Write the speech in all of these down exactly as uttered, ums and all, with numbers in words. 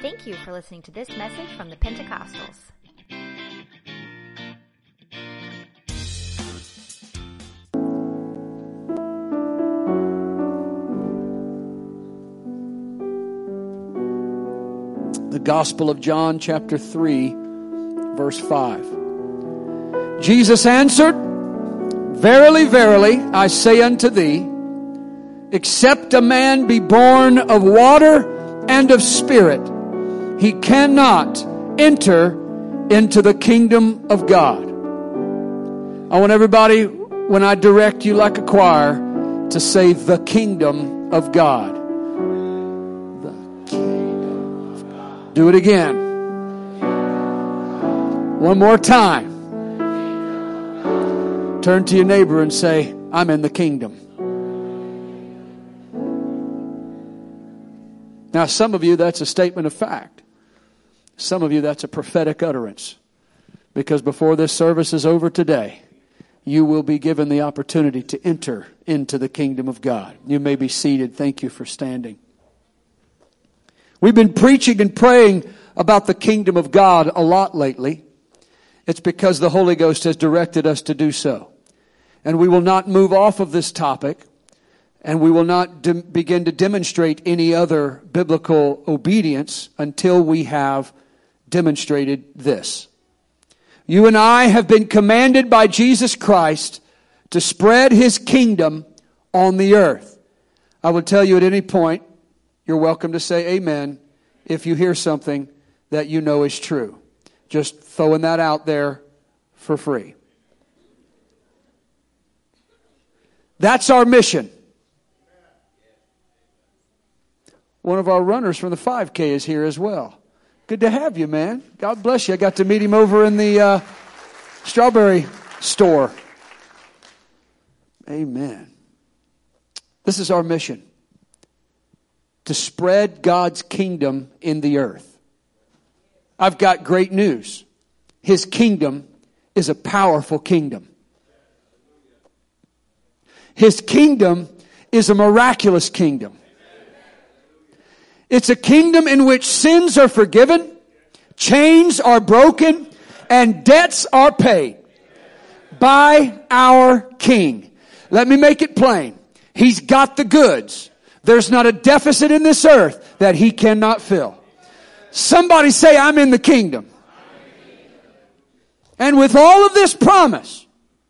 Thank you for listening to this message from the Pentecostals. The Gospel of John, chapter three, verse five. Jesus answered, Verily, verily, I say unto thee, except a man be born of water and of spirit, he cannot enter into the kingdom of God. I want everybody, when I direct you like a choir, to say the kingdom of God. The kingdom of God. Do it again. One more time. Turn to your neighbor and say, I'm in the kingdom. Now, some of you, that's a statement of fact. Some of you, that's a prophetic utterance. Because before this service is over today, you will be given the opportunity to enter into the kingdom of God. You may be seated. Thank you for standing. We've been preaching and praying about the kingdom of God a lot lately. It's because the Holy Ghost has directed us to do so. And we will not move off of this topic, and we will not de- begin to demonstrate any other biblical obedience until we have demonstrated this. You and I have been commanded by Jesus Christ to spread His kingdom on the earth. I will tell you at any point, you're welcome to say amen if you hear something that you know is true. Just throwing that out there for free. That's our mission. One of our runners from the five K is here as well. Good to have you, man. God bless you. I got to meet him over in the uh, strawberry store. Amen. This is our mission. To spread God's kingdom in the earth. I've got great news. His kingdom is a powerful kingdom. His kingdom is a miraculous kingdom. It's a kingdom in which sins are forgiven, chains are broken, and debts are paid by our King. Let me make it plain. He's got the goods. There's not a deficit in this earth that He cannot fill. Somebody say, I'm in the kingdom. And with all of this promise,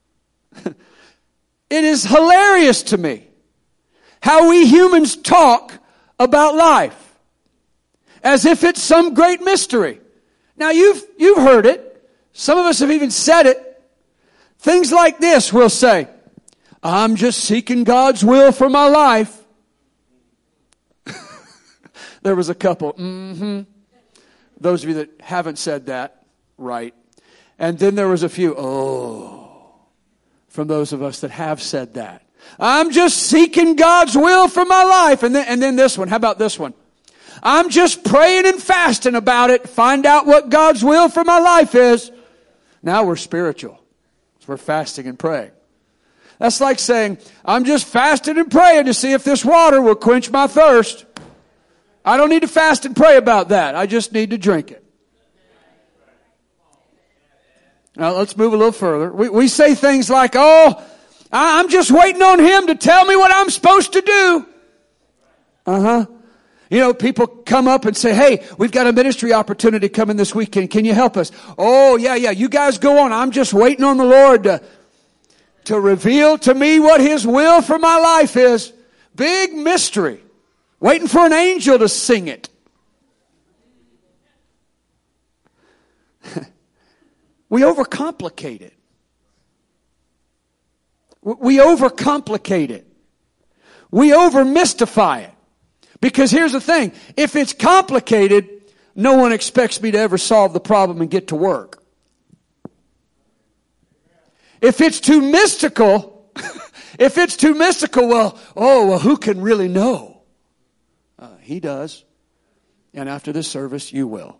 it is hilarious to me how we humans talk about life as if it's some great mystery. Now you've you've heard it. Some of us have even said it. Things like this we'll say, I'm just seeking God's will for my life. There was a couple, mm-hmm. Those of you that haven't said that, right. And then there was a few, oh, from those of us that have said that. I'm just seeking God's will for my life. And then, and then this one. How about this one? I'm just praying and fasting about it. Find out what God's will for my life is. Now we're spiritual. We're fasting and praying. That's like saying, I'm just fasting and praying to see if this water will quench my thirst. I don't need to fast and pray about that. I just need to drink it. Now let's move a little further. We, we say things like, oh, I'm just waiting on Him to tell me what I'm supposed to do. Uh-huh. You know, people come up and say, hey, we've got a ministry opportunity coming this weekend. Can you help us? Oh, yeah, yeah. You guys go on. I'm just waiting on the Lord to, to reveal to me what His will for my life is. Big mystery. Waiting for an angel to sing it. We overcomplicate it. We overcomplicate it. We overmystify it. Because here's the thing. If it's complicated, no one expects me to ever solve the problem and get to work. If it's too mystical, if it's too mystical, well, oh, well, who can really know? Uh, he does. And after this service, you will.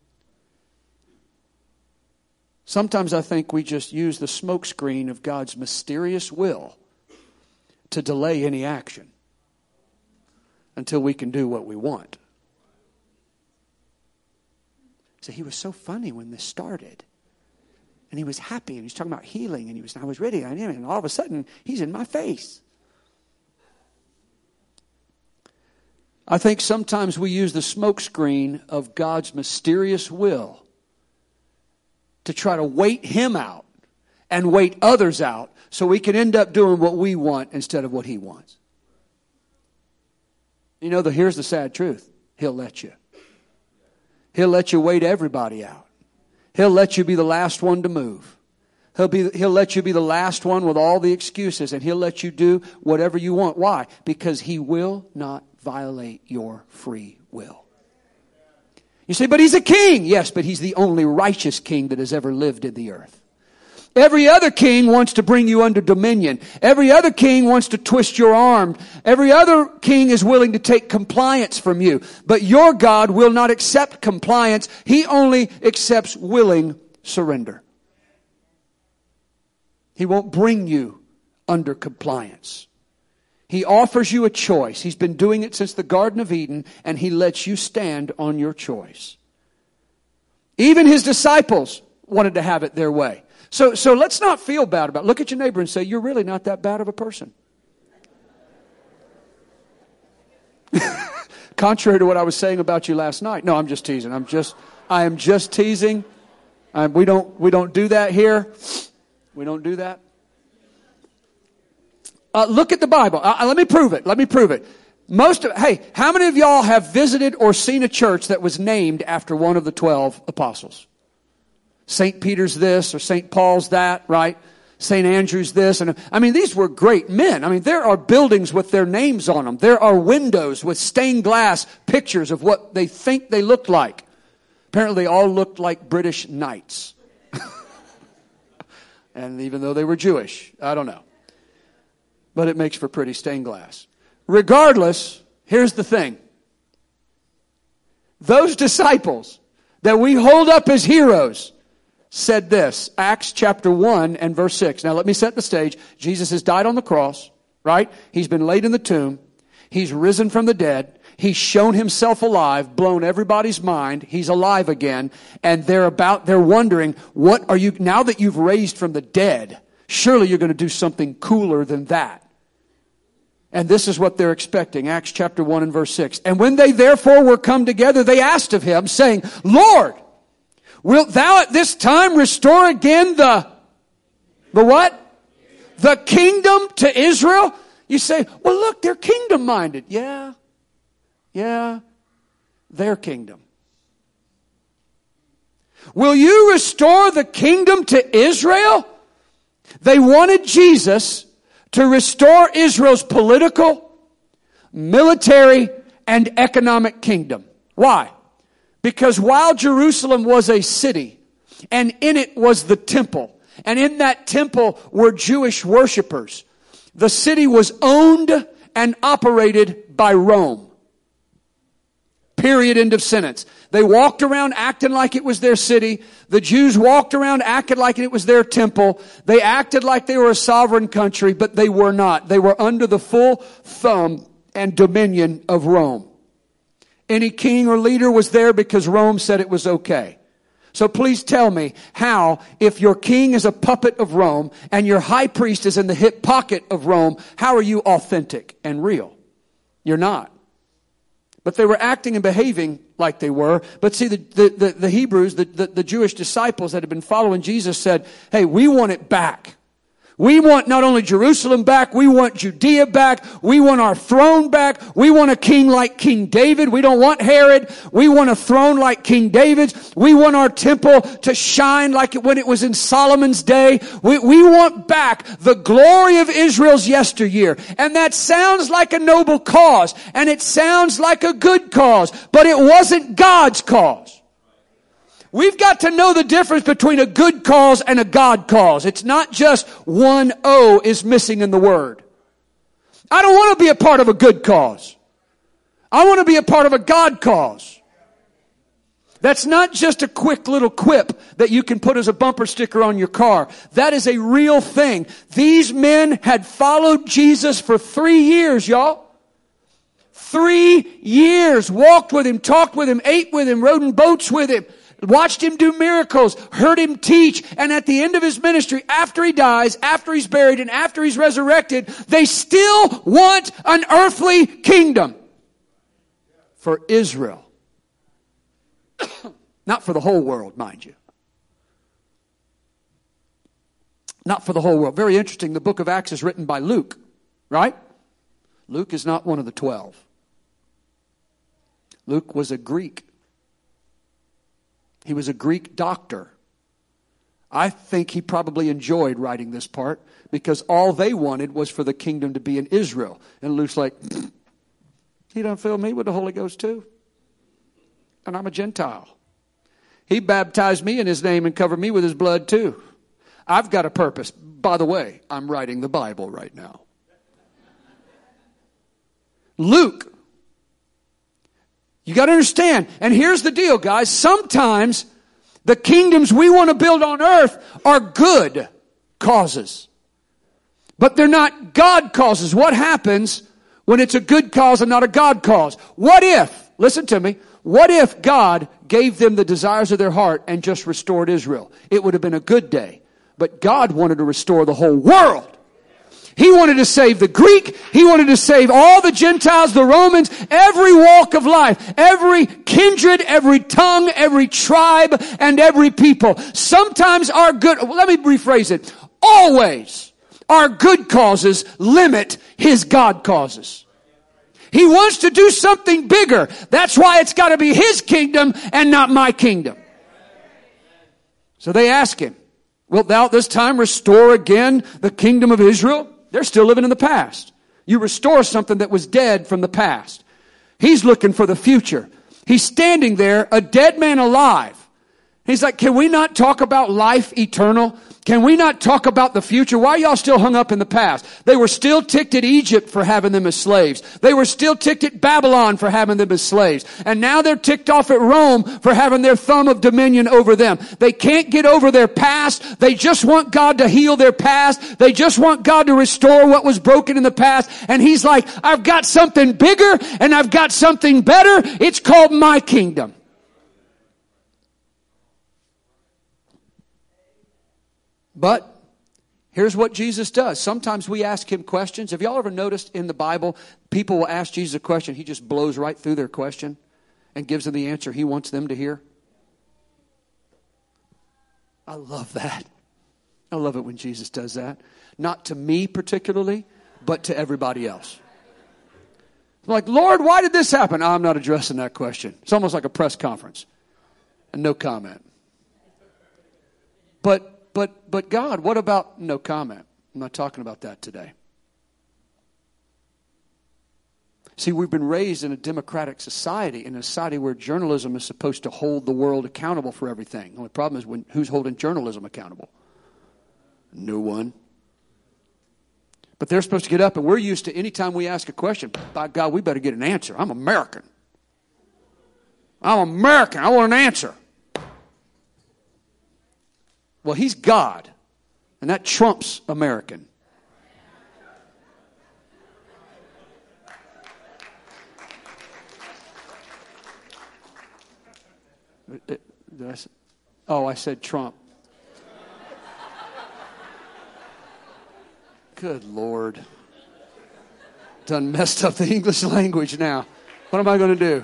Sometimes I think we just use the smokescreen of God's mysterious will to delay any action until we can do what we want. So he was so funny when this started. And he was happy, and he was talking about healing, and he was, I was ready on him, and all of a sudden, he's in my face. I think sometimes we use the smokescreen of God's mysterious will to try to wait him out and wait others out so we can end up doing what we want instead of what he wants. You know, the, here's the sad truth. He'll let you. He'll let you wait everybody out. He'll let you be the last one to move. He'll be, he'll let you be the last one with all the excuses, and he'll let you do whatever you want. Why? Because he will not violate your free will. You say, but he's a king. Yes, but he's the only righteous king that has ever lived in the earth. Every other king wants to bring you under dominion. Every other king wants to twist your arm. Every other king is willing to take compliance from you. But your God will not accept compliance. He only accepts willing surrender. He won't bring you under compliance. He offers you a choice. He's been doing it since the Garden of Eden, and he lets you stand on your choice. Even his disciples wanted to have it their way. So, so let's not feel bad about it. Look at your neighbor and say, you're really not that bad of a person. Contrary to what I was saying about you last night. No, I'm just teasing. I'm just, I am just teasing. Um, we don't, we don't do that here. We don't do that. Uh, look at the Bible. Uh, let me prove it. Let me prove it. Most of, hey, how many of y'all have visited or seen a church that was named after one of the twelve apostles? Saint Peter's this or Saint Paul's that, right? Saint Andrew's this. And I mean, these were great men. I mean, there are buildings with their names on them. There are windows with stained glass pictures of what they think they looked like. Apparently, they all looked like British knights. And even though they were Jewish, I don't know. But it makes for pretty stained glass. Regardless, here's the thing. Those disciples that we hold up as heroes said this, Acts chapter one and verse six. Now let me set the stage. Jesus has died on the cross, right? He's been laid in the tomb. He's risen from the dead. He's shown himself alive, blown everybody's mind. He's alive again. And they're about, they're wondering, what are you, now that you've raised from the dead, surely you're going to do something cooler than that. And this is what they're expecting. Acts chapter one and verse six. And when they therefore were come together, they asked of him, saying, Lord, wilt thou at this time restore again the, the what? The kingdom to Israel? You say, well, look, they're kingdom minded. Yeah. Yeah. Their kingdom. Will you restore the kingdom to Israel? They wanted Jesus to restore Israel's political, military, and economic kingdom. Why? Because while Jerusalem was a city, and in it was the temple, and in that temple were Jewish worshipers, the city was owned and operated by Rome. Period. End of sentence. They walked around acting like it was their city. The Jews walked around acting like it was their temple. They acted like they were a sovereign country, but they were not. They were under the full thumb and dominion of Rome. Any king or leader was there because Rome said it was okay. So please tell me how, if your king is a puppet of Rome and your high priest is in the hip pocket of Rome, how are you authentic and real? You're not. But they were acting and behaving like they were. But see, the, the, the, the Hebrews, the, the, the Jewish disciples that had been following Jesus said, hey, we want it back. We want not only Jerusalem back, we want Judea back, we want our throne back, we want a king like King David, we don't want Herod, we want a throne like King David's, we want our temple to shine like it when it was in Solomon's day, we, we want back the glory of Israel's yesteryear. And that sounds like a noble cause, and it sounds like a good cause, but it wasn't God's cause. We've got to know the difference between a good cause and a God cause. It's not just one O is missing in the word. I don't want to be a part of a good cause. I want to be a part of a God cause. That's not just a quick little quip that you can put as a bumper sticker on your car. That is a real thing. These men had followed Jesus for three years, y'all. Three years. Walked with him, talked with him, ate with him, rode in boats with him. watched him do miracles, heard him teach, and at the end of his ministry, after he dies, after he's buried, and after he's resurrected, they still want an earthly kingdom for Israel. Not for the whole world, mind you. Not for the whole world. Very interesting, the book of Acts is written by Luke, right? Luke is not one of the twelve. Luke was a Greek. He was a Greek doctor. I think he probably enjoyed writing this part because all they wanted was for the kingdom to be in Israel. And Luke's like, he don't fill me with the Holy Ghost too. And I'm a Gentile. He baptized me in his name and covered me with his blood too. I've got a purpose. By the way, I'm writing the Bible right now. Luke. You got to understand. And here's the deal, guys. Sometimes the kingdoms we want to build on earth are good causes. But they're not God causes. What happens when it's a good cause and not a God cause? What if, listen to me, what if God gave them the desires of their heart and just restored Israel? It would have been a good day. But God wanted to restore the whole world. He wanted to save the Greek. He wanted to save all the Gentiles, the Romans, every walk of life, every kindred, every tongue, every tribe, and every people. Sometimes our good, let me rephrase it. Always our good causes limit His God causes. He wants to do something bigger. That's why it's got to be His kingdom and not my kingdom. So they ask Him, wilt thou this time restore again the kingdom of Israel? They're still living in the past. You restore something that was dead from the past. He's looking for the future. He's standing there, a dead man alive. He's like, can we not talk about life eternal? Can we not talk about the future? Why are y'all still hung up in the past? They were still ticked at Egypt for having them as slaves. They were still ticked at Babylon for having them as slaves. And now they're ticked off at Rome for having their thumb of dominion over them. They can't get over their past. They just want God to heal their past. They just want God to restore what was broken in the past. And He's like, I've got something bigger and I've got something better. It's called my kingdom. But here's what Jesus does. Sometimes we ask Him questions. Have y'all ever noticed in the Bible, people will ask Jesus a question, He just blows right through their question and gives them the answer He wants them to hear? I love that. I love it when Jesus does that. Not to me particularly, but to everybody else. I'm like, Lord, why did this happen? I'm not addressing that question. It's almost like a press conference. And no comment. But But, but God, what about no comment? I'm not talking about that today. See, we've been raised in a democratic society, in a society where journalism is supposed to hold the world accountable for everything. The only problem is when, who's holding journalism accountable? No one. But they're supposed to get up, and we're used to any time we ask a question, by God, we better get an answer. I'm American. I'm American. I want an answer. Well, He's God, and that trumps American. Did I say, oh, I said Trump. Good Lord. Done messed up the English language now. What am I going to do?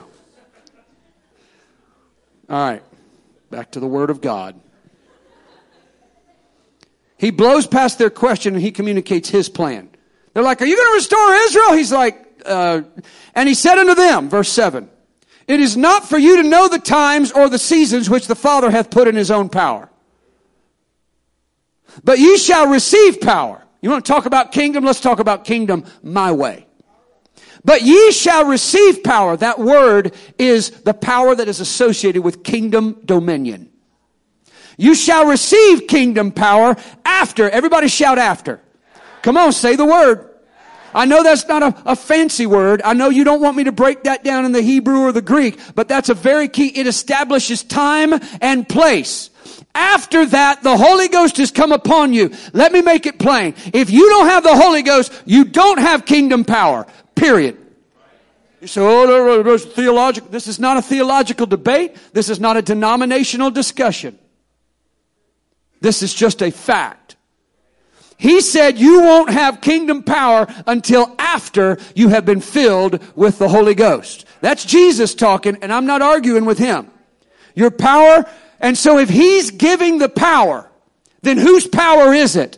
All right, back to the Word of God. He blows past their question and He communicates His plan. They're like, are you going to restore Israel? He's like, uh, and He said unto them, verse seven, it is not for you to know the times or the seasons which the Father hath put in His own power. But ye shall receive power. You want to talk about kingdom? Let's talk about kingdom my way. But ye shall receive power. That word is the power that is associated with kingdom dominion. You shall receive kingdom power after. Everybody shout after. Come on, say the word. I know that's not a, a fancy word. I know you don't want me to break that down in the Hebrew or the Greek, but that's a very key. It establishes time and place. After that, the Holy Ghost has come upon you. Let me make it plain. If you don't have the Holy Ghost, you don't have kingdom power. Period. You say, oh, no, no, no, theological. This is not a theological debate. This is not a denominational discussion. This is just a fact. He said you won't have kingdom power until after you have been filled with the Holy Ghost. That's Jesus talking, and I'm not arguing with him. Your power, and so if he's giving the power, then whose power is it?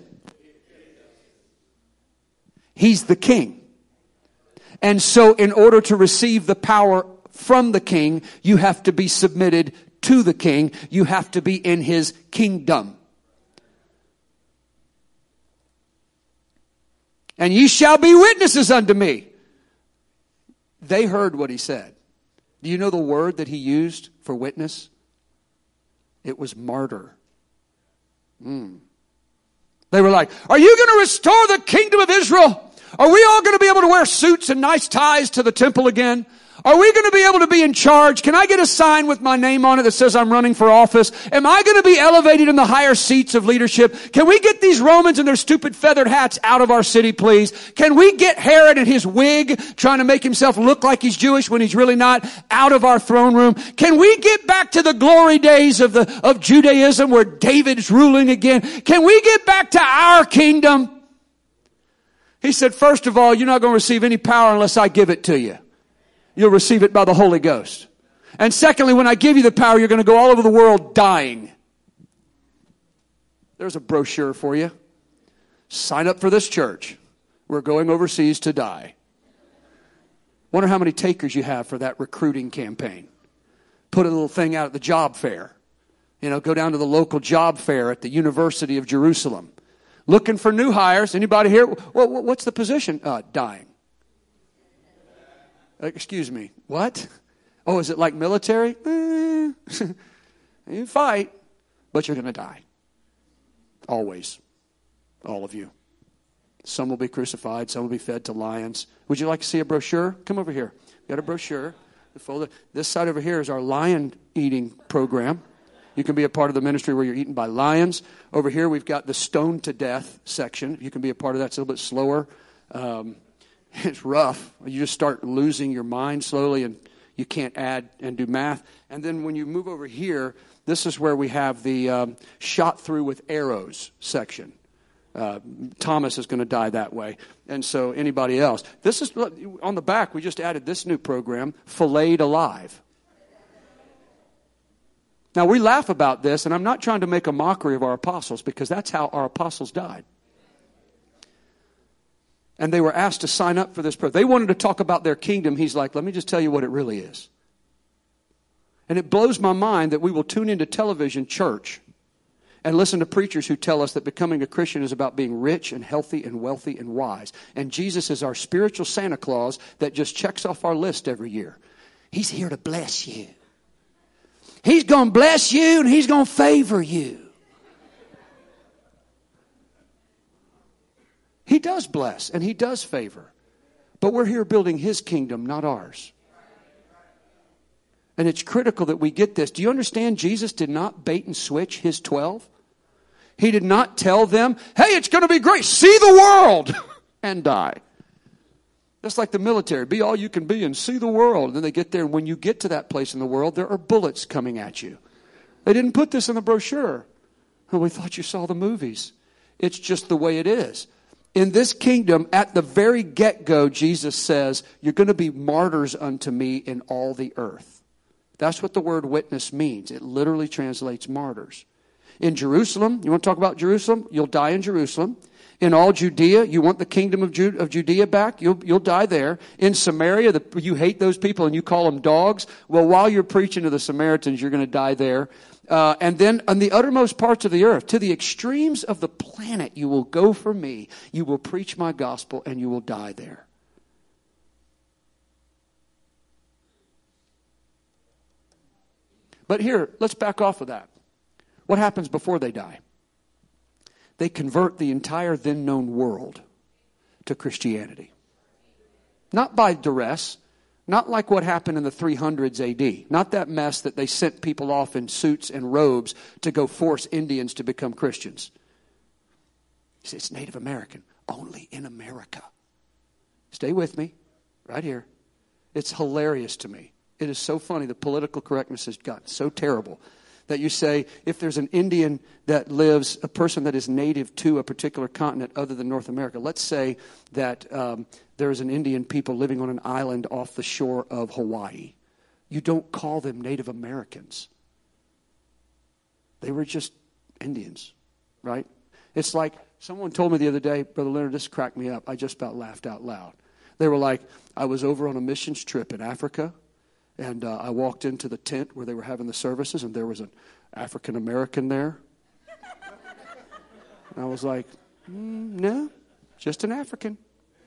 He's the king. And so in order to receive the power from the king, you have to be submitted to the king. You have to be in his kingdom. And ye shall be witnesses unto me. They heard what he said. Do you know the word that he used for witness? It was martyr. Mm. They were like, are you going to restore the kingdom of Israel? Are we all going to be able to wear suits and nice ties to the temple again? Are we going to be able to be in charge? Can I get a sign with my name on it that says I'm running for office? Am I going to be elevated in the higher seats of leadership? Can we get these Romans and their stupid feathered hats out of our city, please? Can we get Herod and his wig, trying to make himself look like he's Jewish when he's really not, out of our throne room? Can we get back to the glory days of the of Judaism where David's ruling again? Can we get back to our kingdom? He said, first of all, you're not going to receive any power unless I give it to you. You'll receive it by the Holy Ghost. And secondly, when I give you the power, you're going to go all over the world dying. There's a brochure for you. Sign up for this church. We're going overseas to die. Wonder how many takers you have for that recruiting campaign. Put a little thing out at the job fair. You know, go down to the local job fair at the University of Jerusalem. Looking for new hires. Anybody here? Well, what's the position? Uh, dying. Excuse me. What? Oh, is it like military? Eh, you fight, but you're going to die. Always. All of you. Some will be crucified. Some will be fed to lions. Would you like to see a brochure? Come over here. We got a brochure. The folder. This side over here is our lion eating program. You can be a part of the ministry where you're eaten by lions. Over here we've got the stoned to death section. You can be a part of that. It's a little bit slower. Um, it's rough. You just start losing your mind slowly and you can't add and do math. And then when you move over here, this is where we have the um, shot through with arrows section. Uh, Thomas is going to die that way. And so anybody else. This is on the back. We just added this new program, Filleted Alive. Now, we laugh about this, and I'm not trying to make a mockery of our apostles because that's how our apostles died. And they were asked to sign up for this program. They wanted to talk about their kingdom. He's like, let me just tell you what it really is. And it blows my mind that we will tune into television church and listen to preachers who tell us that becoming a Christian is about being rich and healthy and wealthy and wise. And Jesus is our spiritual Santa Claus that just checks off our list every year. He's here to bless you. He's going to bless you and he's going to favor you. He does bless and he does favor. But we're here building his kingdom, not ours. And it's critical that we get this. Do you understand Jesus did not bait and switch his twelve? He did not tell them, hey, it's going to be great. See the world and die. That's like the military. Be all you can be and see the world. And then they get there, and when you get to that place in the world, there are bullets coming at you. They didn't put this in the brochure. Oh, we thought you saw the movies. It's just the way it is. In this kingdom, at the very get-go, Jesus says, you're going to be martyrs unto me in all the earth. That's what the word witness means. It literally translates martyrs. In Jerusalem, you want to talk about Jerusalem? You'll die in Jerusalem. In all Judea, you want the kingdom of, Ju- of Judea back? You'll, you'll die there. In Samaria, the, you hate those people and you call them dogs. Well, while you're preaching to the Samaritans, you're going to die there. Uh, and then on the uttermost parts of the earth, to the extremes of the planet, you will go for me. You will preach my gospel and you will die there. But here, let's back off of that. What happens before they die? They convert the entire then known world to Christianity. Not by duress, not like what happened in the three hundreds A D. Not that mess that they sent people off in suits and robes to go force Indians to become Christians. You say, it's Native American. Only in America. Stay with me, right here. It's hilarious to me. It is so funny. The political correctness has gotten so terrible that you say if there's an Indian that lives, a person that is native to a particular continent other than North America, let's say that um, there's an Indian people living on an island off the shore of Hawaii. You don't call them Native Americans. They were just Indians, right? It's like someone told me the other day, Brother Leonard, this cracked me up. I just about laughed out loud. They were like, I was over on a missions trip in Africa, and uh, I walked into the tent where they were having the services, and there was an African American there. And I was like, mm, no, just an African.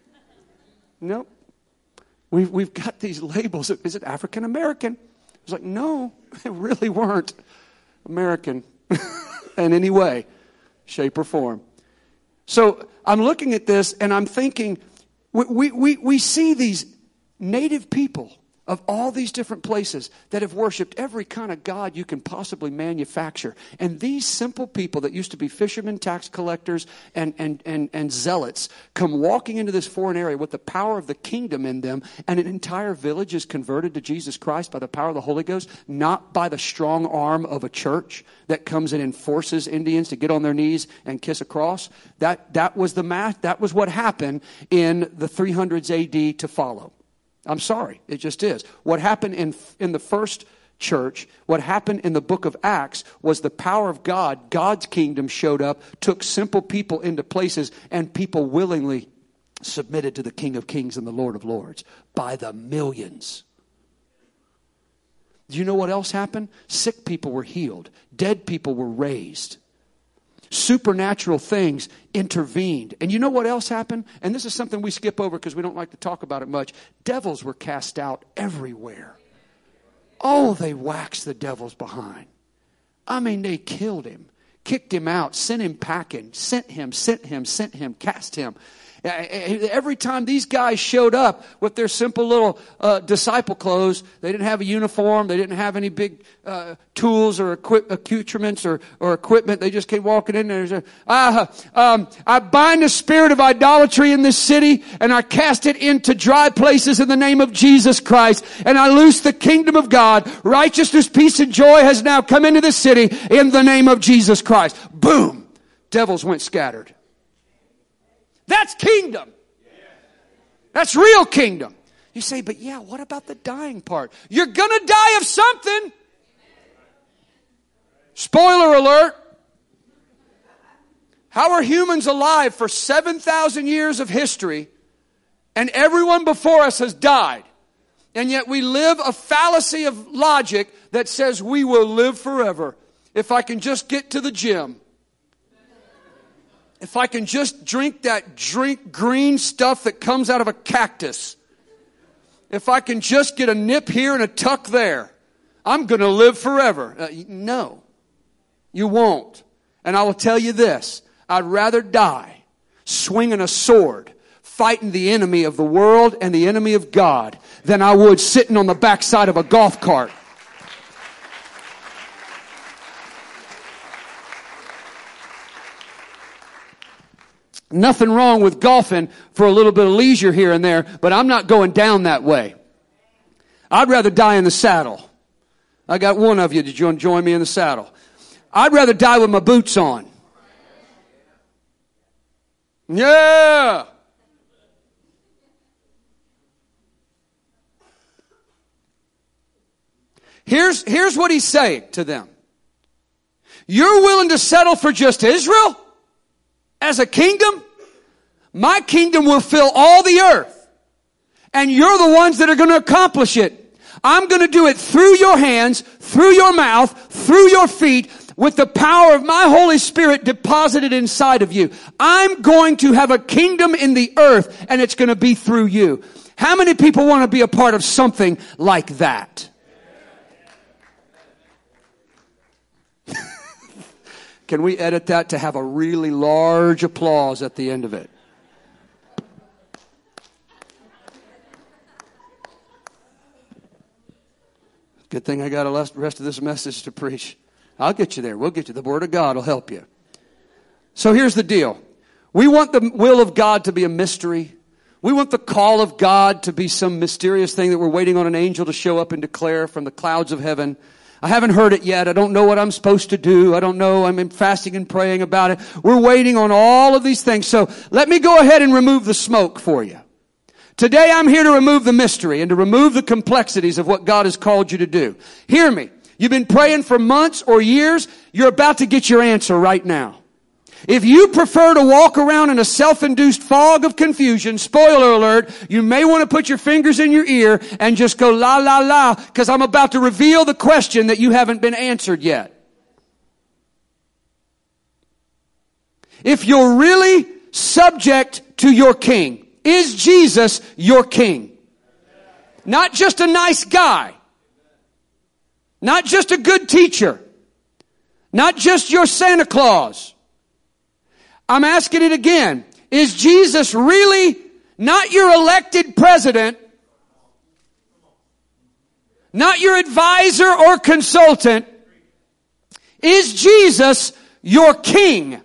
Nope. We've, we've got these labels. Is it African American? I was like, no, they really weren't American in any way, shape, or form. So I'm looking at this, and I'm thinking, We, we, we see these native people of all these different places that have worshiped every kind of god you can possibly manufacture. And these simple people that used to be fishermen, tax collectors, and, and, and, and zealots come walking into this foreign area with the power of the kingdom in them, and an entire village is converted to Jesus Christ by the power of the Holy Ghost, not by the strong arm of a church that comes in and forces Indians to get on their knees and kiss a cross. That, that was the math. That was what happened in the three hundreds A D to follow. I'm sorry, it just is. What happened in in the first church, what happened in the book of Acts was the power of God, God's kingdom showed up, took simple people into places, and people willingly submitted to the King of Kings and the Lord of Lords by the millions. Do you know what else happened? Sick people were healed. Dead people were raised. Supernatural things intervened. And you know what else happened? And this is something we skip over because we don't like to talk about it much. Devils were cast out everywhere. Oh, they waxed the devils behind. I mean, they killed him, kicked him out, sent him packing, sent him, sent him, sent him, cast him. Every time these guys showed up with their simple little uh, disciple clothes, they didn't have a uniform, they didn't have any big uh, tools or equip- accoutrements or, or equipment. They just came walking in there and said, I, um, I bind the spirit of idolatry in this city, and I cast it into dry places in the name of Jesus Christ, and I loose the kingdom of God. Righteousness, peace, and joy has now come into the city in the name of Jesus Christ. Boom! Devils went scattered. That's kingdom. That's real kingdom. You say, but yeah, what about the dying part? You're going to die of something. Spoiler alert. How are humans alive for seven thousand years of history, and everyone before us has died? And yet we live a fallacy of logic that says we will live forever if I can just get to the gym. If I can just drink that drink green stuff that comes out of a cactus. If I can just get a nip here and a tuck there. I'm going to live forever. Uh, no, you won't. And I will tell you this. I'd rather die swinging a sword, fighting the enemy of the world and the enemy of God, than I would sitting on the backside of a golf cart. Nothing wrong with golfing for a little bit of leisure here and there, but I'm not going down that way. I'd rather die in the saddle. I got one of you. Did you join me in the saddle? I'd rather die with my boots on. Yeah. Here's, here's what he's saying to them. You're willing to settle for just Israel? As a kingdom? My kingdom will fill all the earth. And you're the ones that are going to accomplish it. I'm going to do it through your hands, through your mouth, through your feet, with the power of my Holy Spirit deposited inside of you. I'm going to have a kingdom in the earth, and it's going to be through you. How many people want to be a part of something like that? Can we edit that to have a really large applause at the end of it? Good thing I got the rest of this message to preach. I'll get you there. We'll get you. The Word of God will help you. So here's the deal. We want the will of God to be a mystery. We want the call of God to be some mysterious thing that we're waiting on an angel to show up and declare from the clouds of heaven. I haven't heard it yet. I don't know what I'm supposed to do. I don't know. I'm fasting and praying about it. We're waiting on all of these things. So let me go ahead and remove the smoke for you. Today I'm here to remove the mystery and to remove the complexities of what God has called you to do. Hear me. You've been praying for months or years. You're about to get your answer right now. If you prefer to walk around in a self-induced fog of confusion, spoiler alert, you may want to put your fingers in your ear and just go la la la, because I'm about to reveal the question that you haven't been answered yet. If you're really subject to your king, is Jesus your king? Not just a nice guy. Not just a good teacher. Not just your Santa Claus. I'm asking it again. Is Jesus really not your elected president, not your advisor or consultant? Is Jesus your king?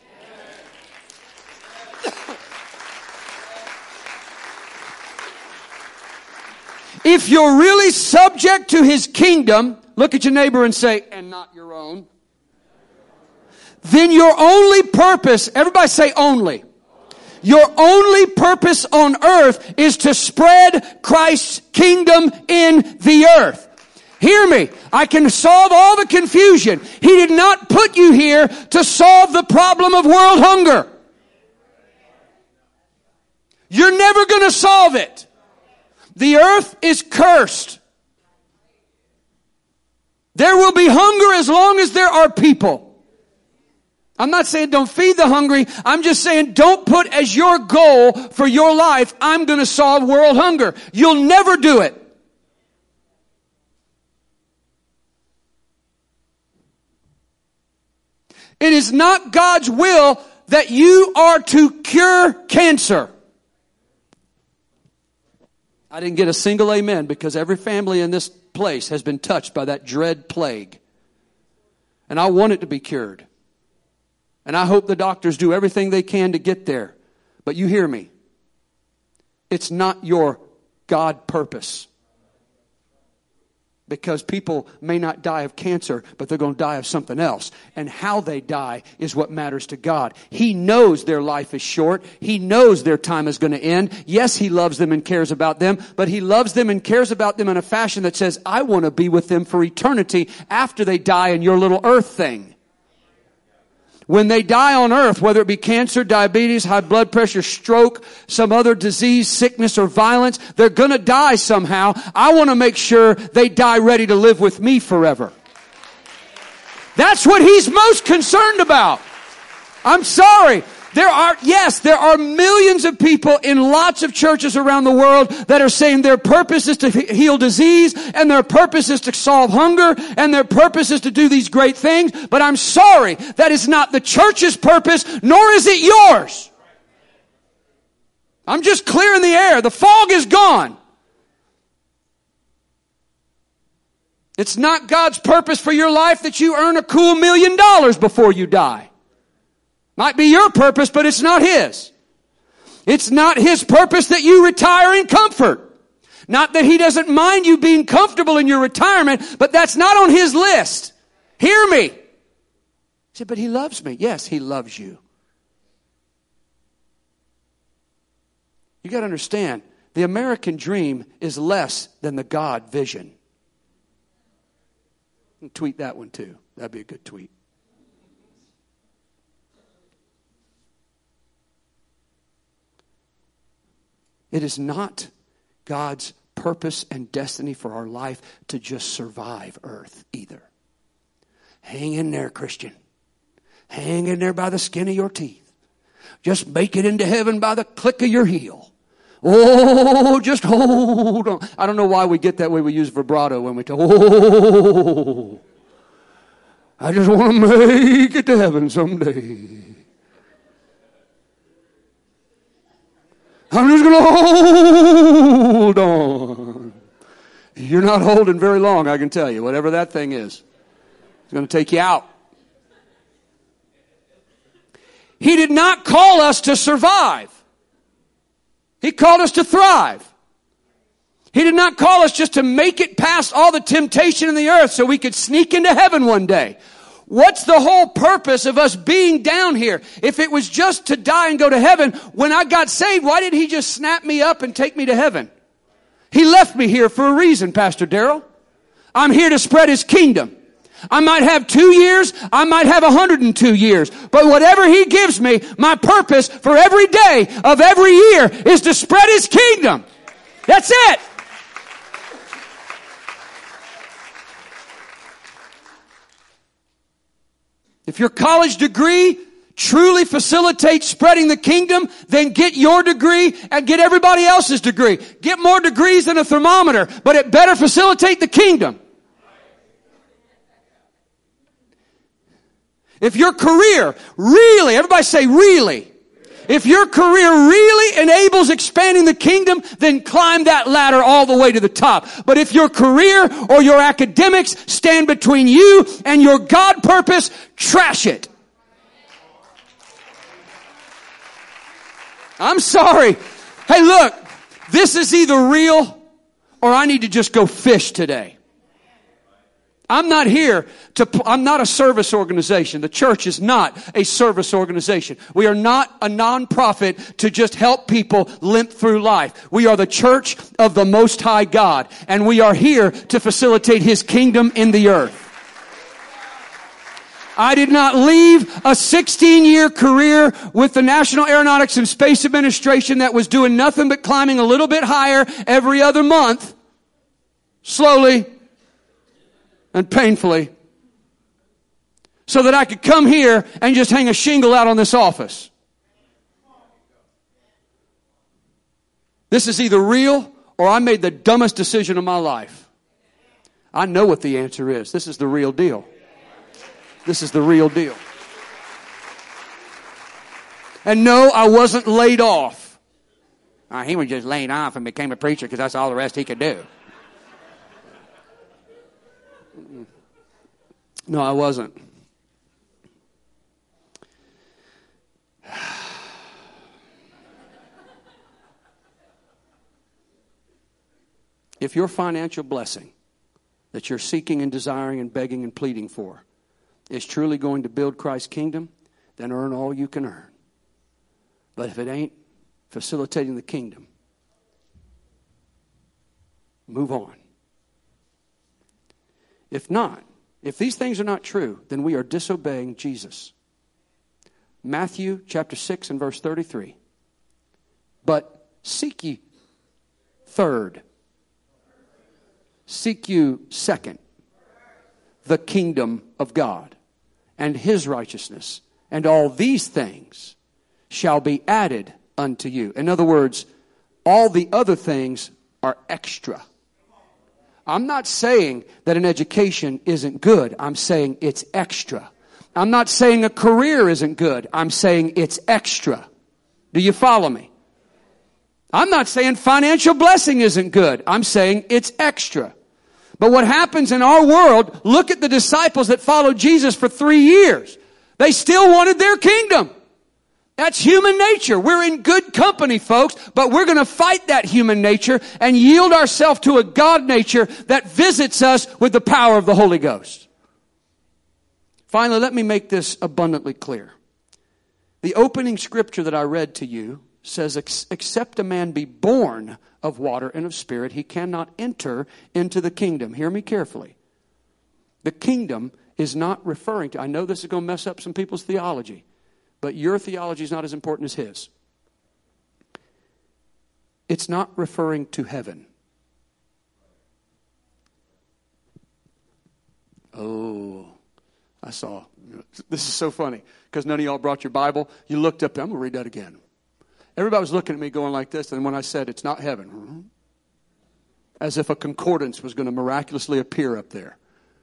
If you're really subject to His kingdom, look at your neighbor and say, and not your own. Then your only purpose, everybody say only. Your only purpose on earth is to spread Christ's kingdom in the earth. Hear me. I can solve all the confusion. He did not put you here to solve the problem of world hunger. You're never going to solve it. The earth is cursed. There will be hunger as long as there are people. I'm not saying don't feed the hungry. I'm just saying don't put as your goal for your life, I'm going to solve world hunger. You'll never do it. It is not God's will that you are to cure cancer. I didn't get a single amen because every family in this place has been touched by that dread plague. And I want it to be cured. And I hope the doctors do everything they can to get there. But you hear me. It's not your God purpose. Because people may not die of cancer, but they're going to die of something else. And how they die is what matters to God. He knows their life is short. He knows their time is going to end. Yes, He loves them and cares about them, but He loves them and cares about them in a fashion that says, I want to be with them for eternity after they die in your little earth thing. When they die on earth, whether it be cancer, diabetes, high blood pressure, stroke, some other disease, sickness, or violence, they're going to die somehow. I want to make sure they die ready to live with me forever. That's what He's most concerned about. I'm sorry. There are, yes, there are millions of people in lots of churches around the world that are saying their purpose is to heal disease, and their purpose is to solve hunger, and their purpose is to do these great things. But I'm sorry, that is not the church's purpose, nor is it yours. I'm just clearing the air. The fog is gone. It's not God's purpose for your life that you earn a cool million dollars before you die. Might be your purpose, but it's not His. It's not His purpose that you retire in comfort. Not that He doesn't mind you being comfortable in your retirement, but that's not on His list. Hear me. He said, but He loves me. Yes, He loves you. You got to understand, the American dream is less than the God vision. Tweet that one too. That'd be a good tweet. It is not God's purpose and destiny for our life to just survive earth either. Hang in there, Christian. Hang in there by the skin of your teeth. Just make it into heaven by the click of your heel. Oh, just hold on. I don't know why we get that way. We use vibrato when we talk. Oh, I just want to make it to heaven someday. I'm just going to hold on. You're not holding very long, I can tell you. Whatever that thing is. It's going to take you out. He did not call us to survive. He called us to thrive. He did not call us just to make it past all the temptation in the earth so we could sneak into heaven one day. What's the whole purpose of us being down here? If it was just to die and go to heaven, when I got saved, why did He just snap me up and take me to heaven? He left me here for a reason, Pastor Darrell. I'm here to spread His kingdom. I might have two years, I might have one hundred two years, but whatever He gives me, my purpose for every day of every year is to spread His kingdom. That's it. If your college degree truly facilitates spreading the kingdom, then get your degree and get everybody else's degree. Get more degrees than a thermometer, but it better facilitate the kingdom. If your career really, everybody say really, if your career really enables expanding the kingdom, then climb that ladder all the way to the top. But if your career or your academics stand between you and your God purpose, trash it. I'm sorry. Hey, look, this is either real or I need to just go fish today. I'm not here to, I'm not a service organization. The church is not a service organization. We are not a nonprofit to just help people limp through life. We are the church of the Most High God, and we are here to facilitate His kingdom in the earth. I did not leave a sixteen-year career with the National Aeronautics and Space Administration that was doing nothing but climbing a little bit higher every other month, slowly and painfully, so that I could come here and just hang a shingle out on this office. This is either real or I made the dumbest decision of my life. I know what the answer is. This is the real deal. This is the real deal. And no, I wasn't laid off. Uh, he was just laid off and became a preacher because that's all the rest he could do. No, I wasn't. If your financial blessing that you're seeking and desiring and begging and pleading for is truly going to build Christ's kingdom, then earn all you can earn. But if it ain't facilitating the kingdom, move on. If not, if these things are not true, then we are disobeying Jesus. Matthew chapter six and verse thirty-three. But seek ye third. Seek you second the kingdom of God and His righteousness, and all these things shall be added unto you. In other words, all the other things are extra. I'm not saying that an education isn't good. I'm saying it's extra. I'm not saying a career isn't good. I'm saying it's extra. Do you follow me? I'm not saying financial blessing isn't good. I'm saying it's extra. But what happens in our world, look at the disciples that followed Jesus for three years. They still wanted their kingdom. That's human nature. We're in good company, folks, but we're going to fight that human nature and yield ourselves to a God nature that visits us with the power of the Holy Ghost. Finally, let me make this abundantly clear. The opening scripture that I read to you says, except a man be born of water and of spirit, he cannot enter into the kingdom. Hear me carefully. The kingdom is not referring to, I know this is going to mess up some people's theology, but your theology is not as important as his. It's not referring to heaven. Oh, I saw. This is so funny because none of y'all brought your Bible. You looked up there. I'm going to read that again. Everybody was looking at me going like this, and when I said it's not heaven, as if a concordance was going to miraculously appear up there.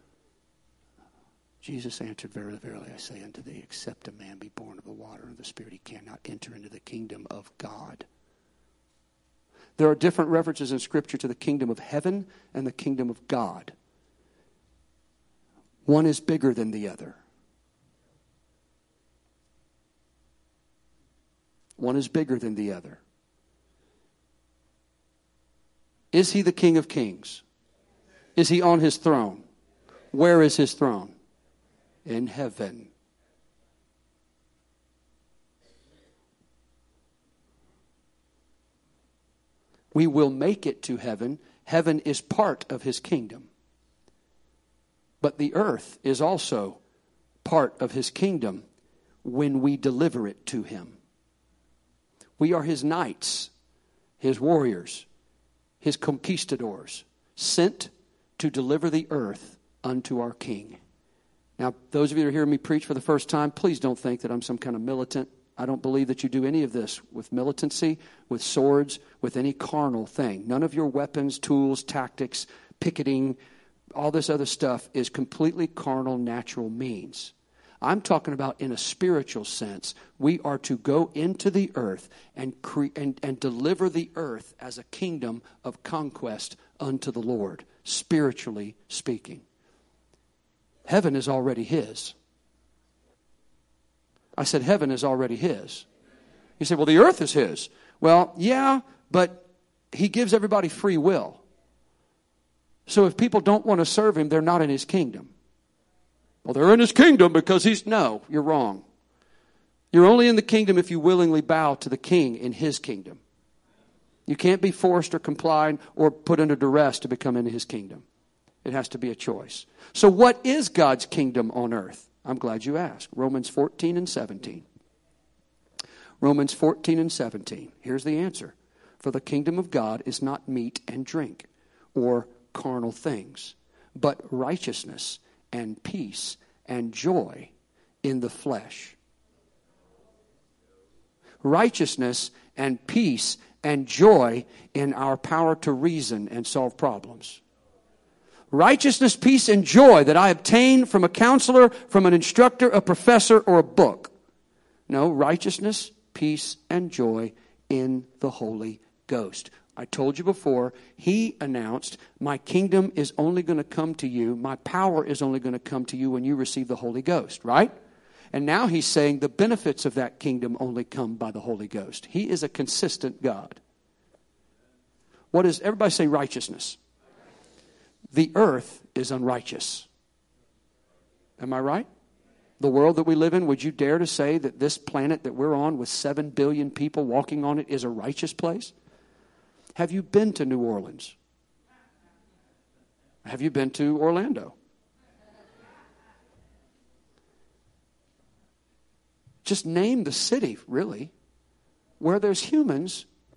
Jesus answered, verily, verily, I say unto thee, except a man be born of the water and of the Spirit, he cannot enter into the kingdom of God. There are different references in Scripture to the kingdom of heaven and the kingdom of God. One is bigger than the other. One is bigger than the other. Is he the King of Kings? Is he on his throne? Where is his throne? In heaven. We will make it to heaven. Heaven is part of his kingdom. But the earth is also part of his kingdom when we deliver it to him. We are his knights, his warriors, his conquistadors, sent to deliver the earth unto our King. Now, those of you who are hearing me preach for the first time, please don't think that I'm some kind of militant. I don't believe that you do any of this with militancy, with swords, with any carnal thing. None of your weapons, tools, tactics, picketing, all this other stuff is completely carnal, natural means. I'm talking about in a spiritual sense. We are to go into the earth and, cre- and, and deliver the earth as a kingdom of conquest unto the Lord, spiritually speaking. Heaven is already his. I said heaven is already his. You say, well, the earth is his. Well, yeah, but he gives everybody free will. So if people don't want to serve him, they're not in his kingdom. Well, they're in his kingdom because he's... No, you're wrong. You're only in the kingdom if you willingly bow to the king in his kingdom. You can't be forced or complied or put under duress to become into his kingdom. It has to be a choice. So what is God's kingdom on earth? I'm glad you asked. Romans fourteen and seventeen. Romans fourteen and seventeen. Here's the answer. For the kingdom of God is not meat and drink or carnal things, but righteousness and peace and joy in the flesh. Righteousness and peace and joy in our power to reason and solve problems. Righteousness, peace, and joy that I obtain from a counselor, from an instructor, a professor, or a book. No, righteousness, peace, and joy in the Holy Ghost. I told you before, he announced, my kingdom is only going to come to you, my power is only going to come to you when you receive the Holy Ghost, right? And now he's saying the benefits of that kingdom only come by the Holy Ghost. He is a consistent God. What is, everybody say righteousness. The earth is unrighteous. Am I right? The world that we live in, would you dare to say that this planet that we're on with seven billion people walking on it is a righteous place? Have you been to New Orleans? Have you been to Orlando? Just name the city, really, where there's humans